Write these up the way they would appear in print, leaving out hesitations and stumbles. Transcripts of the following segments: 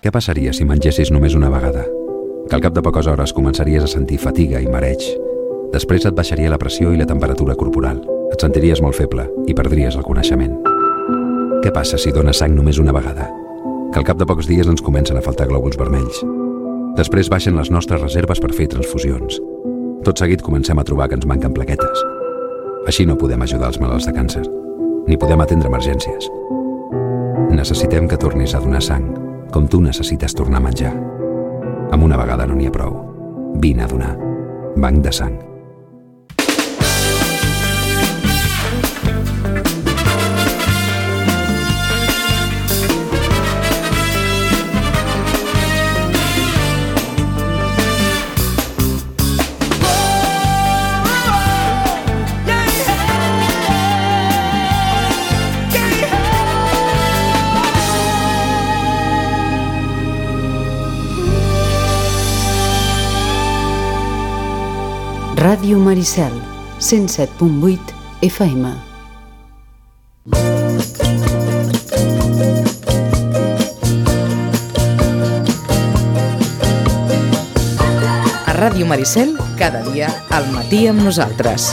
Què passaria si mengessis només una vegada? Que al cap de poques hores començaries a sentir fatiga i mareig. Després et baixaria la pressió i la temperatura corporal. Et sentiries molt feble i perdries el coneixement. Què passa si dones sang només una vegada? Que al cap de pocs dies ens comencen a faltar glòbuls vermells. Després baixen les nostres reserves per fer transfusions. Tot seguit comencem a trobar que ens manquen plaquetes. Així no podem ajudar els malalts de càncer, ni podem atendre emergències. Necessitem que tornis a donar sang, com tu necessites tornar a menjar. Amb una vegada no n'hi ha prou. Vine a donar. Banc de sang. Ràdio Maricel, 107.8 FM. A Ràdio Maricel, cada dia al matí amb nosaltres.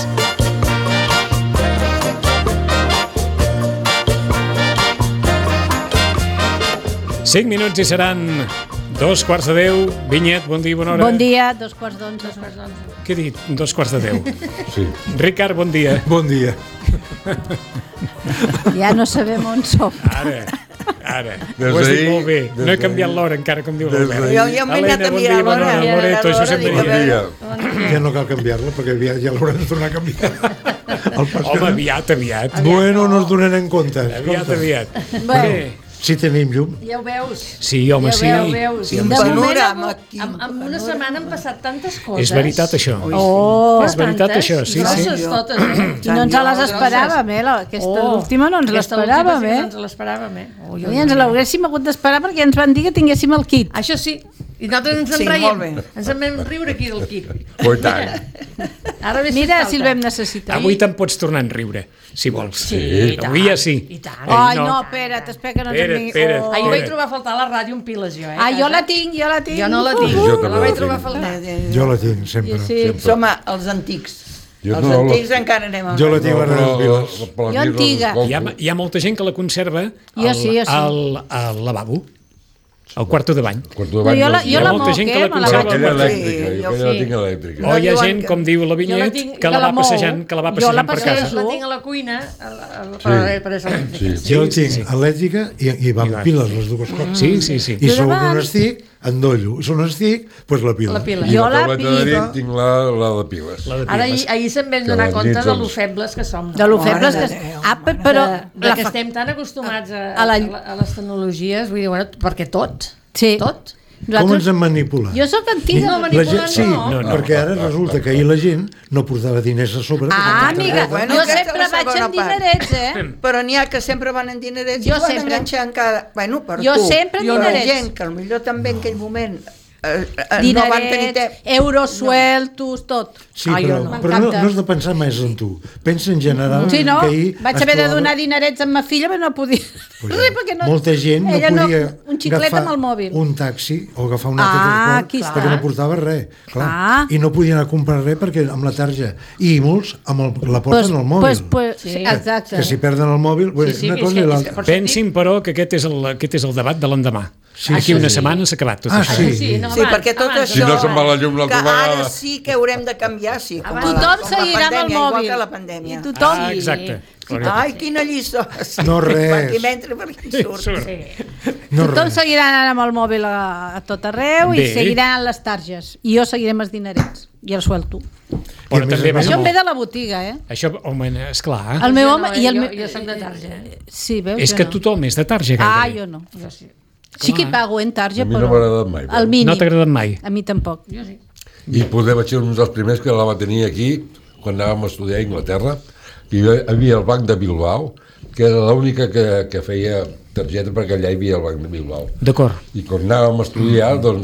Cinc minuts i seran 2:45. Vinyet, bon dia, bona hora. Bon dia, 2:45. Què he dit? 2:45. Sí. Ricard, bon dia. Bon dia. Ja no sabem on som. Ara. Ho has dit molt bé. No he canviat l'hora encara, com diu l'Albert. Jo m'he anat a mirar l'hora. Loreto, això sempre Bon dia. Ja no cal canviar-la, perquè aviat ja l'haurem de tornar a canviar. Home, aviat. Bueno, no es donen en compte. Aviat. Bé. Si tenim llum. Ja ho veus. Sí, home, sí. Ja ho veus. Sí, De home, sí. moment, en una setmana han passat tantes coses. És veritat, això. Oh, És veritat, això, sí. Grosses totes, i no ens les esperàvem, aquesta última no ens l'esperàvem, No ens l'esperàvem, I ens l'haguéssim hagut d'esperar perquè ens van dir que tinguéssim el kit. Això sí, i nosaltres ens en reiem. Ens en vam riure aquí del kit. Oh, i tant. Mira si el vam necessitar. Avui te'n pots tornar a enriure, si vols. Sí, avui ja sí. I tant. Ai, no, espera't, que no ens en vingui. Ahir vaig trobar a faltar la ràdio en piles, jo, Ah, jo la tinc. Jo no la tinc, la vaig trobar a faltar. Jo la tinc, sempre. Som els antics. Els antics encara anem amb... Jo la tinc a les piles. Jo antiga. Hi ha molta gent que la conserva Jo al lavabo, al quarto de bany. Jo la molta gent que la me la conserva vaig... Aquella elèctrica, jo la tinc elèctrica. O hi ha gent, com diu la Vinyet, que la va passejant per casa. La tinc a la cuina, per això. Jo la tinc elèctrica i va amb piles, les dues coses. Sí. I sobre on estic, endollo. I sobre on estic, doncs la pila. Jo la pila. Tinc la de piles. Ara, ahir se'n vam donar compte de lo febles que som. De lo febles que... Però... Que estem tan acostumats a les tecnologies, vull dir, bueno, perquè tot. Tot. Com ens han manipulat? Jo sóc antiga. No, manipulant Sí, no. perquè ara resulta que ahir la gent no portava diners a sobre. Amiga, Bueno, jo aquesta sempre és la vaig segona en dinerets, Però n'hi ha que sempre van en dinerets i Jo van sempre. enganxant cada... Bueno, per Jo tu. sempre en Hi haurà dinerets. gent que potser també en aquell moment no van tenir temps. Euros sueltos, tot. Sí, però no has de pensar més en tu. Pensa en general Sí, no? que ahir Vaig haver de donar dinerets a ma filla, però no podia. Molta gent no podia un xiclet amb el mòbil. un taxi o agafar un altre transport perquè no portava res. Clar. I no podien anar a comprar res perquè amb la tarja. I molts la porten al mòbil. Exacte. Que si perden el mòbil, una cosa i l'altra. Pensin, però, que aquest és el debat de l'endemà. Aquí una setmana s'ha acabat tot això. Sí, perquè tot això... Si no se'n va la llum l'altra vegada... Ara sí que haurem de canviar, sí. Tothom seguirà amb el mòbil. Igual que la pandèmia. Tothom. Exacte. Ai, quina lliçó. No res. Qui m'entra per aquí surt. Tothom seguirà anant amb el mòbil a tot arreu i seguiran les targes. I jo seguiré amb els dinerets. I el suelto. Això em ve de la botiga, Això, home, esclar. El meu home... Jo soc de tarja. Sí, veus? És que tothom és de tarja, gairebé. Jo no. Sí que pago en tarja, però... A mi no m'ha agradat mai. El mínim. No t'ha agradat mai? A mi tampoc. Jo sí. I poder vaig ser un dels primers que la va tenir aquí, quan anàvem a estudiar a Anglaterra, i hi havia el Banc de Bilbao, que era l'única que feia targeta, perquè allà hi havia el Banc de Bilbao. D'acord. I quan anàvem a estudiar, doncs...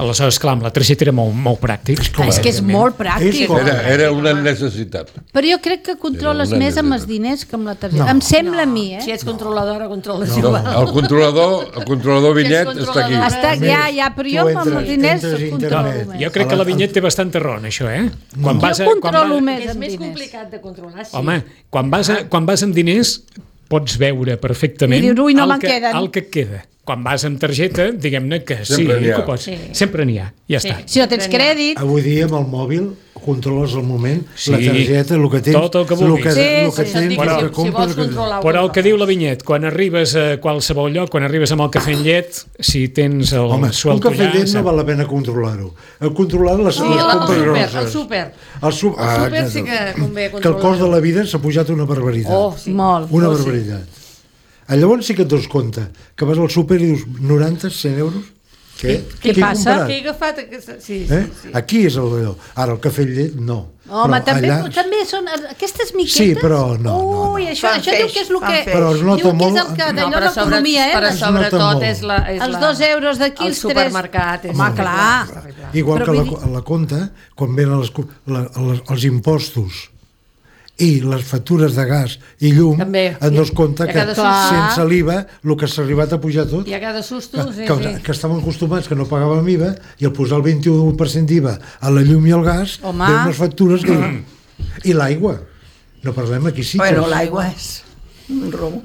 Aleshores, clar, amb la targeta era molt pràctic. És que és molt pràctic. Era una necessitat. Però jo crec que controles més amb els diners que amb la targeta. Em sembla a mi, Si ets controladora, controles igual. El controlador Vinyet està aquí. Però jo amb els diners controlo més. Jo crec que la Vinyet té bastanta raó en això, Jo controlo més és amb més diners. complicat de controlar, sí. Home, quan vas amb diners pots veure perfectament I dius, ui, no me'n queden. el que et queda. Quan vas amb targeta, diguem-ne que sí, que pots. Sempre n'hi ha, ja està. Si no tens crèdit... Avui dia amb el mòbil controles el moment, la targeta, el que tens, tot el que vulguis. El que tens, el que compres... Però el que diu la Vinyet, quan arribes a qualsevol lloc, quan arribes amb el cafè amb llet, si tens el suelto un cafè amb llet no val la pena controlar-ho. Controlar les compres grosses. El súper. El súper sí que convé controlar. Que el cost de la vida s'ha pujat una barbaritat. Molt. Una barbaritat. Llavors sí que et dones compte que vas al súper i dius 90, 100 euros? Què passa? Què he agafat? Sí. Aquí és el d'allò. Ara el cafè amb llet no. Home, també són aquestes miquetes. Sí, però no. Ui, això diu que és el que... Però es nota molt... Diu que és d'allò l'economia, Però sobretot és els 2 euros d'aquí, els 3... El supermercat. Home, clar. Igual que a la compta, quan venen els impostos i les factures de gas i llum, et dones compte que sense l'IVA el que s'ha arribat a pujar tot. I a cada susto, que estàvem acostumats que no pagàvem IVA i al posar el 21% d'IVA a la llum i al gas, ve unes factures que... I l'aigua. No parlem aquí sí. Bueno, l'aigua és un robo.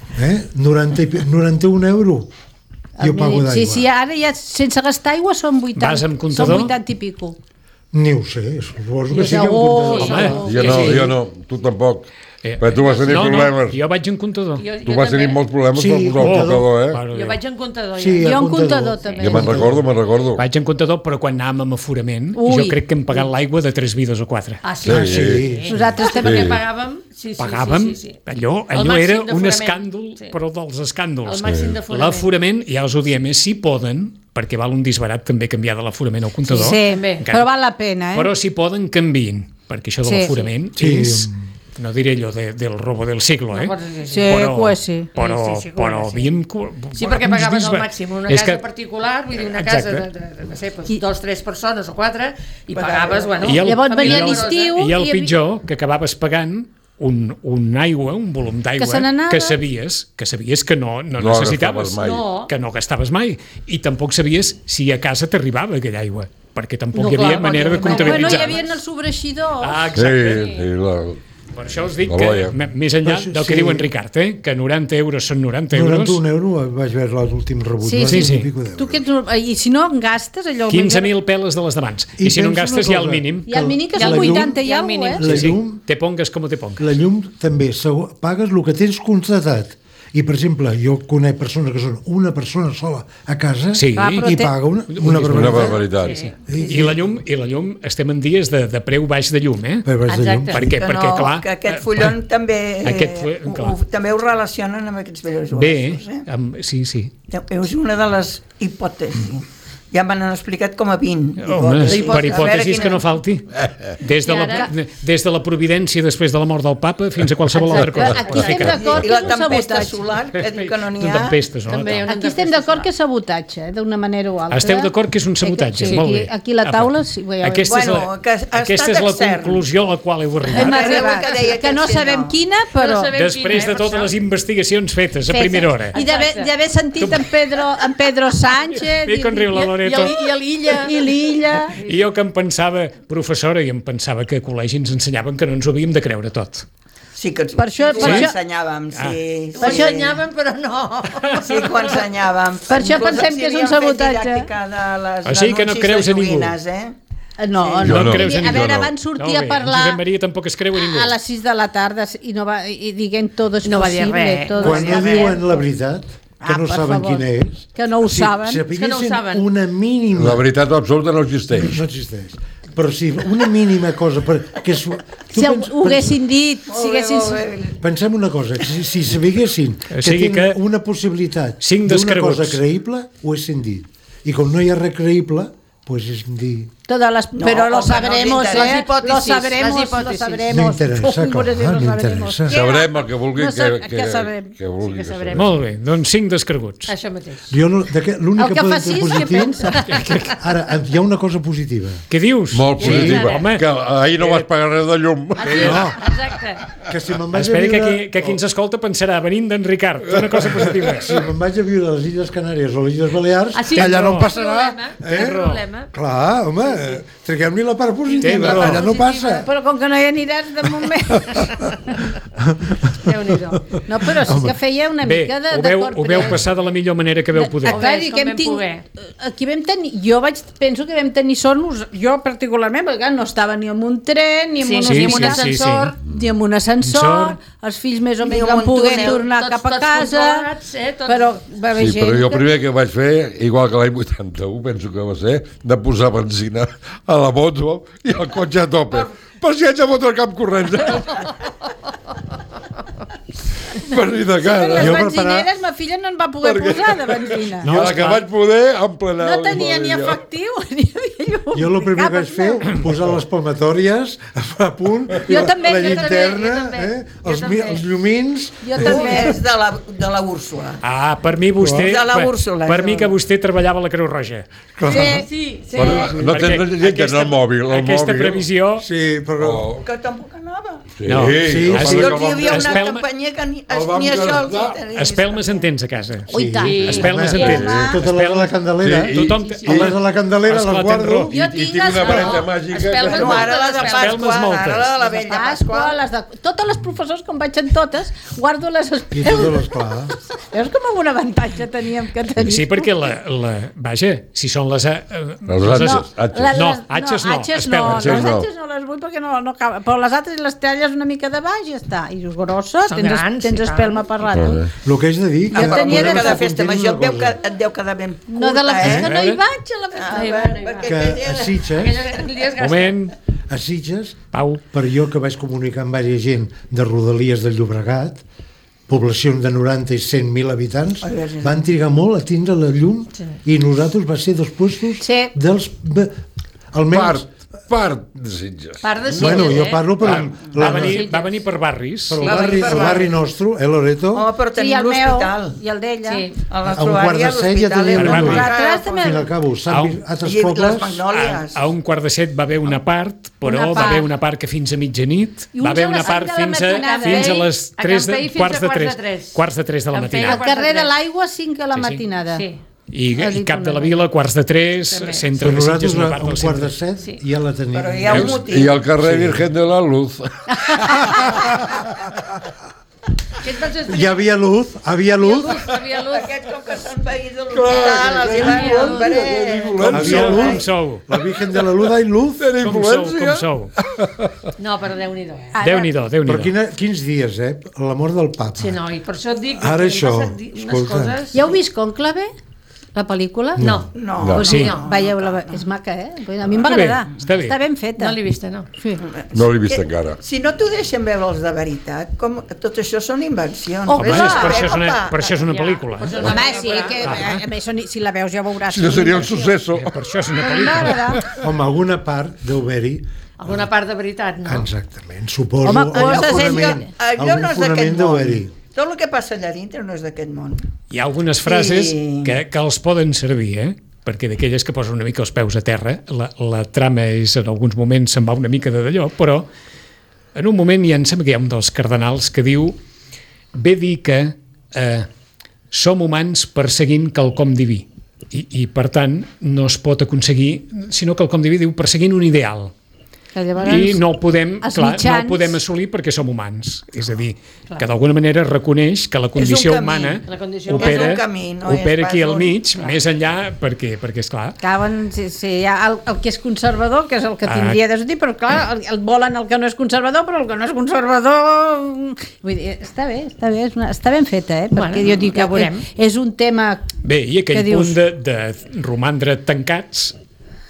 91 euros. Jo pago d'aigua. Sí, ara ja sense gastar aigua són 80. Vas amb comptador? Són 80 i pico. Ni ho sé, suposo que sí que jo no, tu tampoc. Però tu vas tenir problemes. Jo vaig en comptador. Tu vas tenir molts problemes per posar el comptador, Jo vaig en comptador. Jo en comptador també. Jo me'n recordo. Vaig en comptador, però quan anàvem amb aforament, jo crec que hem pagat l'aigua de 3 vides o 4. Ah, sí. Nosaltres també pagàvem. Pagàvem, allò era un escàndol, però dels escàndols. L'aforament, ja us ho diem, si poden, perquè val un disbarat també canviar de l'aforament al comptador. Sí, però val la pena, Però si poden, canviïn, perquè això de l'aforament és... No diré allò del robo del siglo, però havíem... Sí, perquè pagaves al màxim una casa particular, vull dir, una casa de, no sé, 2 o 3 persones o 4, i pagaves, llavors venia l'estiu... I el pitjor, que acabaves pagant un aigua, un volum d'aigua que sabies que no necessitaves, que no gastaves mai, i tampoc sabies si a casa t'arribava aquella aigua, perquè tampoc hi havia manera de comptabilitzar. Bueno, hi havia els sobreixidors. Exacte. Per això us dic que, més enllà del que diu en Ricard, que 90 euros són 90 euros... 91 euros vaig veure l'últim rebut. I si no en gastes allò... 15.000 peles de les d'abans. I si no en gastes hi ha el mínim. Hi ha el mínim, que són 80 i alguna cosa, La llum... Te pongues com te pongues. La llum també, pagues el que tens constatat. I, per exemple, jo conec persones que són una persona sola a casa i paga una barbaritat. I la llum estem en dies de preu baix de llum, Perquè, clar... Que aquest fullon també ho relacionen amb aquests vells usos. Sí. És una de les hipòtesis. Ja m'han explicat com a 20. Home, per hipòtesis que no falti. Des de la providència després de la mort del papa fins a qualsevol altra cosa. Aquí estem d'acord que és un sabotatge. Solar, que diu que no n'hi ha. Aquí estem d'acord que és sabotatge, d'una manera o altra. Esteu d'acord que és un sabotatge, molt bé. Aquí la taula... Aquesta és la conclusió a la qual heu arribat. Que no sabem quina, però... Després de totes les investigacions fetes a primera hora. I d'haver sentit en Pedro Sánchez... I com riu la I l'Illa. I jo que em pensava, professora, i em pensava que a col·legi ens ensenyaven que no ens ho havíem de creure tot. Sí, que ho ensenyàvem, sí. Ho ensenyàvem, però no. Sí, que ho ensenyàvem. Per això pensem que és un sabotatge. O sigui que no creus a ningú. No creus a ningú. A veure, van sortir a parlar... Josep Maria tampoc es creu a ningú. A les 6 de la tarda i diguem tot és possible. Quan no diuen la veritat... que no saben quina és. Que no ho saben. Si sapiguessin una mínima... La veritat absoluta no existeix. No existeix. Però si una mínima cosa... Si ho haguessin dit... Pensem una cosa, si sabiguessin que tenen una possibilitat d'una cosa creïble, ho haguessin dit. I com no hi ha res creïble, doncs és dir... Però lo sabremos, lo sabremos. No interessa, clar, no interessa. Sabrem el que vulgui que vulgui. Molt bé, doncs 5 descreguts. Això mateix. L'únic que podem fer positiu... Ara, hi ha una cosa positiva. Què dius? Molt positiva. Que ahir no vas pagar res de llum. Exacte. Que si me'n vaig a viure... Espera que qui ens escolta pensarà, venint d'en Ricard, una cosa positiva. Si me'n vaig a viure a les Illes Canàries o a les Illes Balears, allà no em passarà. Problema. Clar, home, traguem-li la part positiva, allà no passa. Però com que no hi aniràs de moment... Déu-n'hi-do. No, però sí que feia una mica de cor. Ho veu passar de la millor manera que veu poder. Aquí vam tenir... Jo penso que vam tenir sort, jo particularment, perquè no estava ni en un tren, ni en un ascensor, ni en un ascensor, els fills més o menys van poder tornar cap a casa, però va haver gent... Sí, però jo el primer que vaig fer, igual que l'any 81, penso que va ser, de posar benzina a la moto i el cotxe a tope. Per si haig de fotre el camp corrents. Per dir de cara. Les benzineres, ma filla no en va poder posar de benzina. No, la que vaig poder, emplenar... No tenia ni efectiu, ni havia llum. Jo el primer que vaig fer, posar les palmatòries a punt, la llinterna, els llumins... Jo també. És de la Úrsula. Ah, per mi vostè... De la Úrsula. Per mi que vostè treballava a la Creu Roja. Sí. No tens llinterna al mòbil. Aquesta previsió... Sí, però... Que tampoc anava. Sí, hi havia una companyia que ni això els tenia. Espelmes en tens a casa. Ui, tant. Espelmes en tens. Totes les de la Candelera. Les de la Candelera les guardo. I tinc una vareta màgica. Ara la de Pasqua, ara la de la vella Pasqua. Totes les professors, com vaig en totes, guardo les espelmes. I totes les clar. Veus com un avantatge teníem que tenir? Sí, perquè vaja, si són les... No, atxes no. Les atxes no les vull perquè no caben. Però les altres i les talles una mica de baix i ja està. I és grossa, tens espelma per rato. El que és de dir... Jo tenia de festa major, et deu quedar ben curta. No, de la festa no hi vaig, a la festa. Que a Sitges... Moment. A Sitges, per jo que vaig comunicar amb diversa gent de Rodalies del Llobregat, població de 90 i 100.000 habitants, van trigar molt a tindre la llum i nosaltres va ser dels puestos dels... almenys... Part de Sitges. Bueno, jo parlo per... Va venir per barris. Per el barri nostre, Loreto. Home, però tenim l'hospital. I el d'ella. A un quart de set ja teníem l'hospital. Fins al cabo, altres pobles... A un quart de set va haver una part, però va haver una part que fins a mitjanit, va haver una part fins a les quarts de 3 de la matinada. Al carrer de l'Aigua, 5 a la matinada. Sí. I Cap de la Vila, quarts de 3, centre de Sitges, una part del centre. Un quart de 7 ja la tenim. Però hi ha un motiu. I al carrer Virgen de la Luz. Hi havia luz. Aquests com que són veïns de l'hospital, els hi van molt Havia luz. La Virgen de la Luz hay luz. Com sou? No, però Déu-n'hi-do. Déu-n'hi-do. Però quins dies, la mort del papa. Sí, no, i per això et dic... Ara això, escolta. Ja heu vist Cònclave? La pel·lícula? No. Veieu-la, és maca, A mi em va agradar. Està ben feta. No l'he vista, no. No l'he vista encara. Si no t'ho deixen veure els de veritat, com tot això són invencions. Per això és una pel·lícula. Home, sí, que a més si la veus ja veuràs. Si no seria un suceso. Per això és una pel·lícula. Home, alguna part deu haver-hi. Alguna part de veritat, no? Exactament, suposo. Home, allò no és d'aquest món. Tot el que passa allà dintre no és d'aquest món. Hi ha algunes frases que els poden servir, perquè d'aquelles que posen una mica els peus a terra, la trama és, en alguns moments se'n va una mica de d'allò, però en un moment em sembla que hi ha un dels cardenals que diu ve dir que som humans perseguint quelcom diví i per tant no es pot aconseguir sinó quelcom diví, diu perseguint un ideal. I no el podem assolir perquè som humans, és a dir, que d'alguna manera reconeix que la condició humana opera aquí al mig, més enllà, perquè esclar hi ha el que és conservador, que és el que tindria de dir, però clar, el volen el que no és conservador, però el que no és conservador vull dir, està bé, està ben feta, perquè jo dic que és un tema bé, i aquell punt de romandre tancats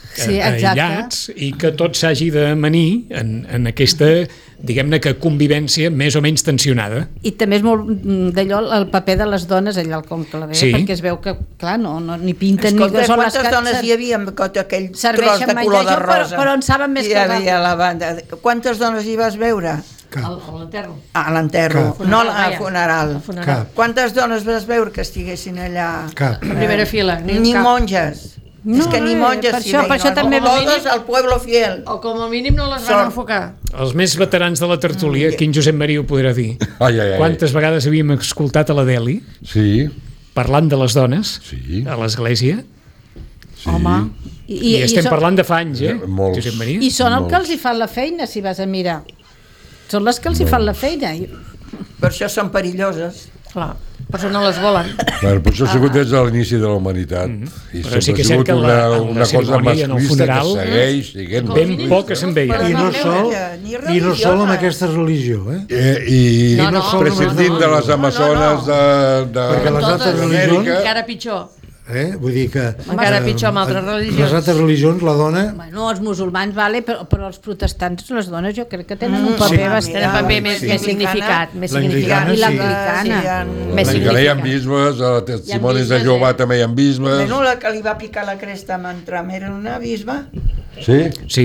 aïllats i que tot s'hagi de manir en aquesta, diguem-ne que convivència més o menys tensionada. I també és molt d'allò el paper de les dones allà al conclave, perquè es veu que, clar, ni pinten ni que són les que... Quantes dones hi havia amb aquell tros de color de rosa? Però en saben més que a la banda. Quantes dones hi vas veure? A l'enterro. A l'enterro, no a la funeral. Quantes dones vas veure que estiguessin allà? Cap. A primera fila. Ni monges. És que ni monges per això també todos al pueblo fiel. O com a mínim no les van enfocar. Els més veterans de la tertúlia, aquí en Josep Maria ho podrà dir. Quantes vegades havíem escoltat a l'Adeli parlant de les dones a l'església? Home, i estem parlant de fa anys, Josep Maria? I són el que els hi fan la feina, si vas a mirar. Són les que els hi fan la feina. Per això són perilloses. Clar, per això no les volen. Per això ha sigut des de l'inici de la humanitat. I però sí que és cert que una cosa masclista que segueix siguent. Ben poc que se'n veia. I no sol amb aquesta religió, I prescindint de les amazones perquè les altres religions... Encara pitjor. Vull dir que... Encara pitjor amb altres religions. Les altres religions, la dona... Bueno, els musulmans, vale, però els protestants, les dones, jo crec que tenen un paper bastant... més significat. L'anglicana, i l'anglicana. L'anglicana hi ha bisbes, a testimonis de Jehovà també hi ha bisbes. Bueno, la que li va picar la cresta amb en Trump era una bisba. Sí? Sí.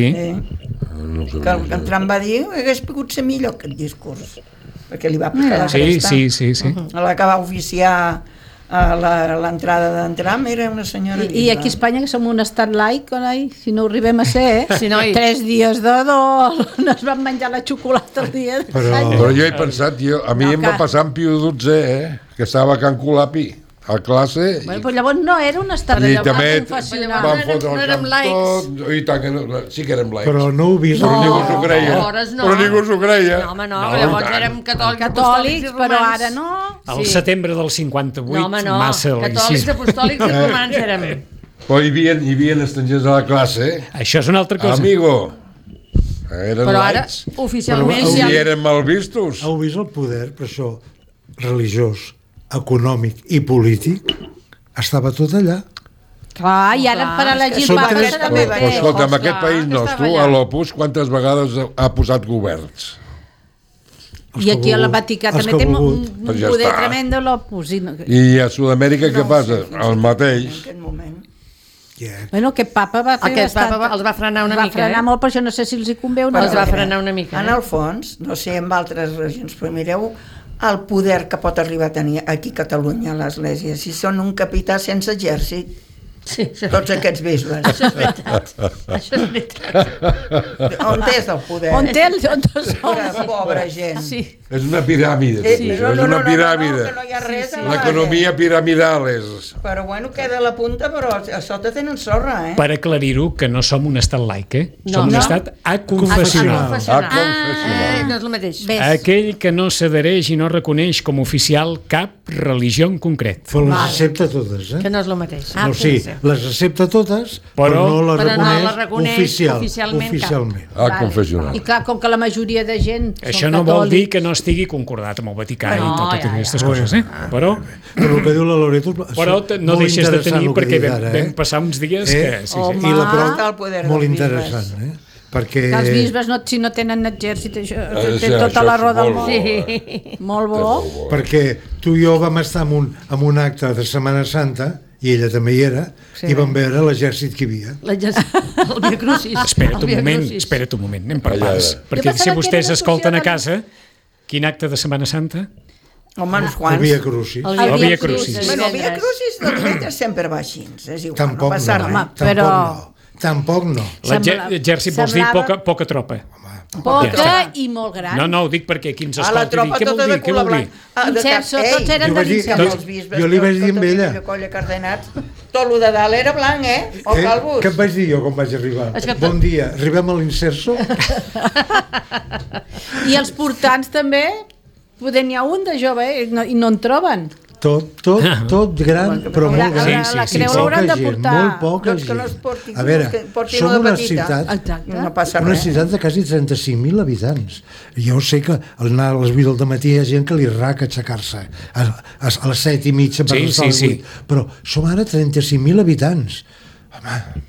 Que en Trump va dir que hagués pogut ser millor aquest discurs, perquè li va picar la cresta. Sí. La que va oficiar a l'entrada d'en Trump era una senyora I aquí a Espanya, que som un estat laic, si no ho arribem a ser, 3 dies de dol, no es van menjar la xocolata el dia de però jo he pensat, a mi em va passar amb Piu XII, que estava a Can Colapi a classe. Però llavors no era un estat confessional. No érem laics. I tant que no, sí que érem laics. Però no ho vist. Però ningú s'ho creia. Però ningú s'ho creia. No, home, no, llavors érem catòlics, però ara no. Al setembre del 58, massa laïcisme. Catòlics, apostòlics i romans érem. Però hi havia estrangers a la classe. Això és una altra cosa. Amigo. Eren però ara, laics. oficialment... I eren mal vistos. Heu vist el poder, per això, religiós, econòmic i polític, estava tot allà. Clar, i ara per a legislar... Escolta, en aquest país nostre, a l'Opus, quantes vegades ha posat governs? I aquí a la Vaticà també té un poder tremendo l'Opus. I a Sud-amèrica què passa? El mateix. Bueno, aquest papa va fer els va frenar una mica. Va frenar molt, però això no sé si els hi convé o no. Els va frenar una mica. En el fons, no sé, en altres regions, però mireu el poder que pot arribar a tenir aquí a Catalunya l'Església, si són un capità sense exèrcit, tots aquests bisbes. Això és veritat. On és el poder? On té el sol? Pobra gent. És una piràmide. És una piràmide. L'economia piramidal és. Però bueno, queda la punta, però a sota tenen sorra, Per aclarir-ho, que no som un estat laic, Som un estat aconfessional. No és el mateix. Aquell que no s'adhereix i no reconeix com oficial cap religió en concret. Però les accepta totes, Que no és el mateix. No, sí, les accepta totes, però no les reconeix oficialment. Confessional. I clar, com que la majoria de gent això no vol dir que no estigui concordat amb el Vaticà i totes aquestes coses, Però el que diu la Loreto però no deixes de tenir, perquè vam passar uns dies que... I la prova, molt interessant, perquè... Els bisbes, si no tenen exèrcit, té tota la roda del món. Molt bo. Perquè tu i jo vam estar en un acte de Setmana Santa, i ella també hi era, i vam veure l'exèrcit que hi havia. El Via Crucis. Espera't un moment, anem per parts. Perquè si vostès escolten a casa, quin acte de Setmana Santa? Home, uns quants. El Via Crucis. El Via Crucis. Bueno, el Via Crucis del divendres sempre va així, és igual, no passa res. Tampoc no. L'exèrcit vols dir poca tropa. Poca i molt gran. No, ho dic perquè aquí ens escolta i dic, què vol dir? Inserso, tots eren de l'Inserso. Jo li vaig dir amb ella. Tot el de dalt era blanc, o calvos. Què et vaig dir jo quan vaig arribar? Bon dia, arribem a l'Inserso. I els portants també, poder n'hi ha un de jove i no en troben. Tot gran, però molt gran. La creu l'hauran de portar. Molt poca gent. A veure, som una ciutat de quasi 35.000 habitants. Jo sé que al anar a les 8 del matí hi ha gent que li raca aixecar-se a les 7:30 per estar a les 8, però som ara 35.000 habitants. Home,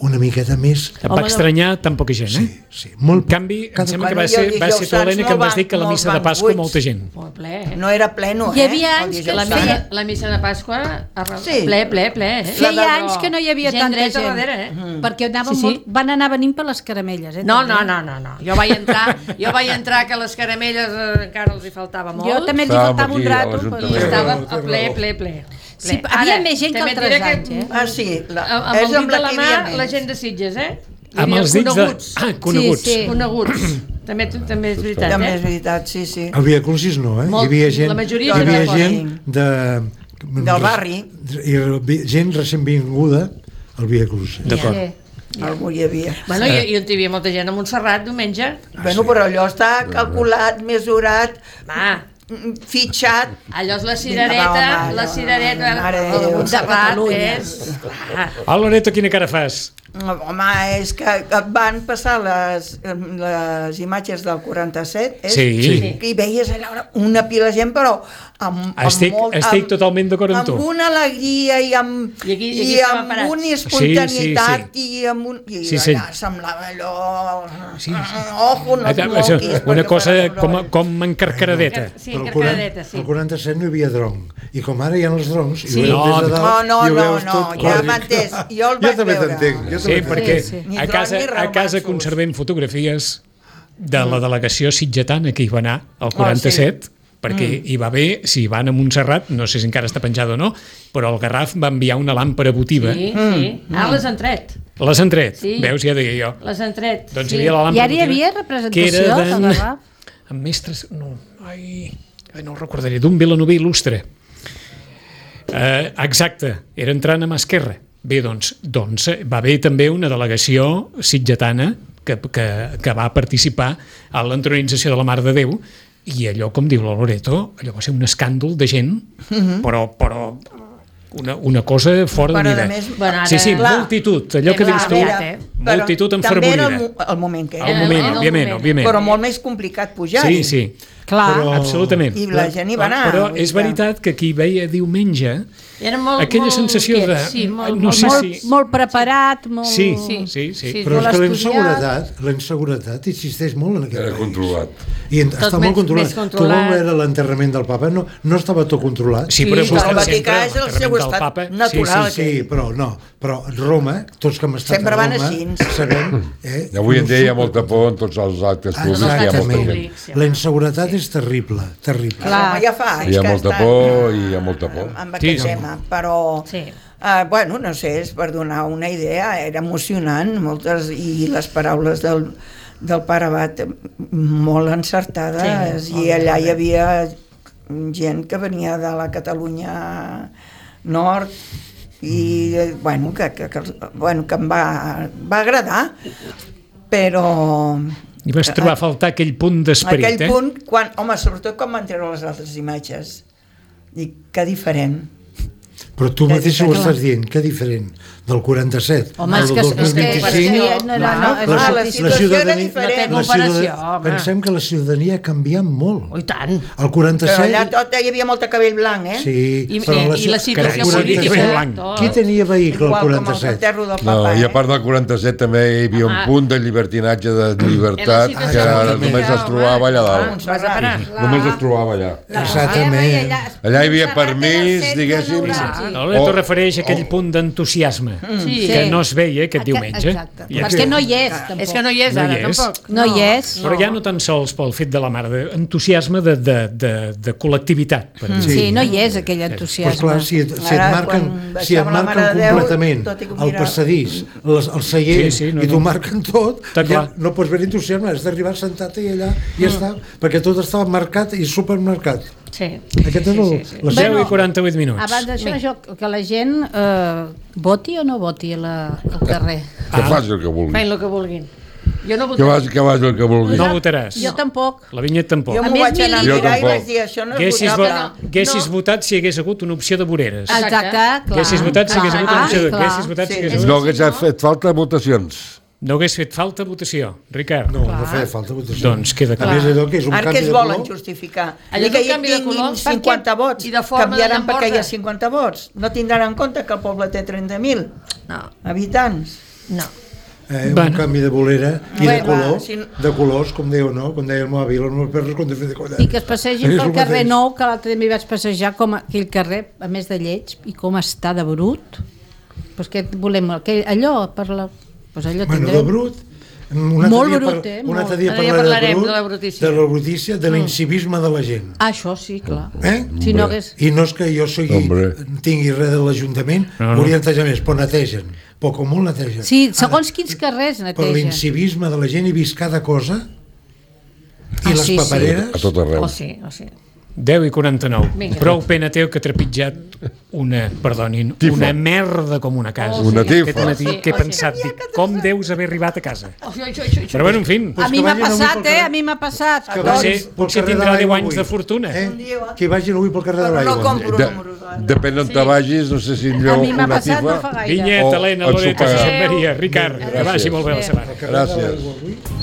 una miqueta més. Et va estranyar tan poca gent, eh? Sí. En canvi, em sembla que va ser tu, Helena, que em vas dir que la missa de Pasqua molta gent. No era pleno, Hi havia anys que la missa de Pasqua ple. Feia anys que no hi havia tanta gent. Perquè van anar venint per les caramelles. No. Jo vaig entrar que les caramelles encara els hi faltava molt. Jo també els hi faltava un rato. I estava ple. Sí, havia més gent que altres anys, eh? Ah, sí. Amb el dit de la mà, la gent de Sitges, eh? Amb els dits de... coneguts. Coneguts. També és veritat, També és veritat, sí. El Via Crucis no, eh? Hi havia gent del barri. I gent recent vinguda al Via Crucis. D'acord. Algú hi havia. Bueno, i on hi havia molta gent a Montserrat diumenge. Bueno, però allò està calculat, mesurat, fitxat. Allò és la cirereta de Montserrat és... Loreto, quina cara fas? Home, és que van passar les imatges del 47, i veies allà una pila de gent, però estic totalment d'acord amb tu. Amb una alegria i amb una espontaneïtat i allà semblava allò... Ojo, no et moquis. Una cosa com encarcaradeta. Sí, encarcaradeta, sí. El 47 no hi havia dronc, i com ara hi ha els droncs, no, ja m'ha entès, jo el vaig veure. Sí, perquè a casa conservem fotografies de la delegació sitgetana que hi va anar al 47, perquè hi va haver, si van a Montserrat, no sé si encara està penjada o no, però el Garraf va enviar una làmpara votiva. Sí. Les han tret. Les han tret, veus, ja deia jo. Les han tret, doncs hi havia la làmpara votiva. I ara hi havia representació del Garraf? Amb mestres, no ho recordaré, d'un vilanoví il·lustre. Exacte, era entrant a mà esquerra. Bé, doncs va haver també una delegació sitgetana que va participar a l'entronització de la Mare de Déu, i allò, com diu la Loreto, allò va ser un escàndol de gent, però una cosa fora de mida. Sí, multitud, allò que dius tu, multitud enfervorida. També era el moment que era. El moment, òbviament. Però molt més complicat pujar-hi. Sí. Clar. Absolutament. I la gent hi va anar. Però és veritat que qui veia diumenge aquella sensació de... Molt preparat, molt... Sí. Però és que la inseguretat insisteix molt en aquest país. Era controlat. I està molt controlat. Tu no era l'enterrament del papa, no estava tot controlat. Sí, però el Vaticà és el seu estat natural. Sí, però no. Però Roma, tots que hem estat a Roma, sabem... Avui en dia hi ha molta por en tots els actes públics, hi ha molta gent. La inseguretat és terrible. Ja fa anys hi ha molta por i hi ha molta por. Amb aquest tema, però... Bueno, no sé, és per donar una idea, era emocionant, moltes, i les paraules del pare Abat molt encertades, i allà hi havia gent que venia de la Catalunya Nord, i bueno, que em va agradar, però... I vas trobar a faltar aquell punt d'esperit, aquell punt, sobretot quan van treure les altres imatges. Dic, que diferent. Però tu mateix ho estàs dient, que diferent del 47 al 2025. La situació era diferent. Pensem que la ciutadania ha canviat molt. I tant. El 47... Però allà tot hi havia molt cabell blanc, eh? Sí. I la situació política. Qui tenia vehicle al 47? No, i a part del 47 també hi havia un punt de llibertinatge, de llibertat, que només es trobava allà dalt. Només es trobava allà. Exactament. Allà hi havia permís, diguéssim... Loreto refereix a aquell punt d'entusiasme que no es veia aquest diumenge. Perquè no hi és, tampoc. És que no hi és ara, tampoc. No hi és. Però ja no tan sols pel fet de la Mare, entusiasme de col·lectivitat. Sí, no hi és aquell entusiasme. Però clar, si et marquen completament el passadís, el seient, i t'ho marquen tot, ja no pots veure entusiasme, has d'arribar sentat i allà i ja està, perquè tot estava marcat i supermarcat. Sí. Aquest és el 10 i 48 minuts. Abans d'això, que la gent voti o no voti al carrer? Que faci el que vulgui. Fein el que vulguin. Jo no votaré. Que vagi el que vulgui. No votaràs. Jo tampoc. La Vinyet tampoc. Jo m'ho vaig anar a mirar i vaig dir, això no és votable. Haguessis votat si hagués hagut una opció de voreres. Exacte, clar. Haguessis votat si hagués hagut una opció de... Haguessis votat si hagués hagut... No hagués fet falta votacions. No hagués fet falta votació, Ricard. No feia falta votació. Doncs queda clar. Ara que es volen justificar. Allò que tinguin 50 vots, canviaran perquè hi ha 50 vots. No tindran en compte que el poble té 30.000 habitants. No. Un canvi de bolera i de colors, com deia el mòbil, els meus perros quan de fer de collar. I que es passegin pel carrer Nou, que l'altre dia m'hi vaig passejar, com aquell carrer, a més de lleig, i com està de brut. Pues què volem? Allò, per la... Pues allò tindrem. De brut, molt brut, un altre dia parlarem de la brutícia, de l'incivisme de la gent. Això sí, clar. I no és que jo tingui res de l'Ajuntament, orientejar més, però netegen. Poc o molt netegen. Sí, segons quins carrers netegen. Per l'incivisme de la gent he vist cada cosa i les papereres... A tot arreu. 10:49. Prou pena teu que ha trepitjat una merda com una casa. Una tifa. Aquest matí que he pensat, com deus haver arribat a casa? Però bueno, en fi. A mi m'ha passat, a mi m'ha passat. Potser tindrà 10 anys de fortuna. Que vagin avui pel carrer de l'Aigua. No compro números. Depèn on te vagis, no sé si millor una tifa Vinyet, Helena, Loreto, Sant Maria, Ricard, que vagi molt bé la setmana. Gràcies.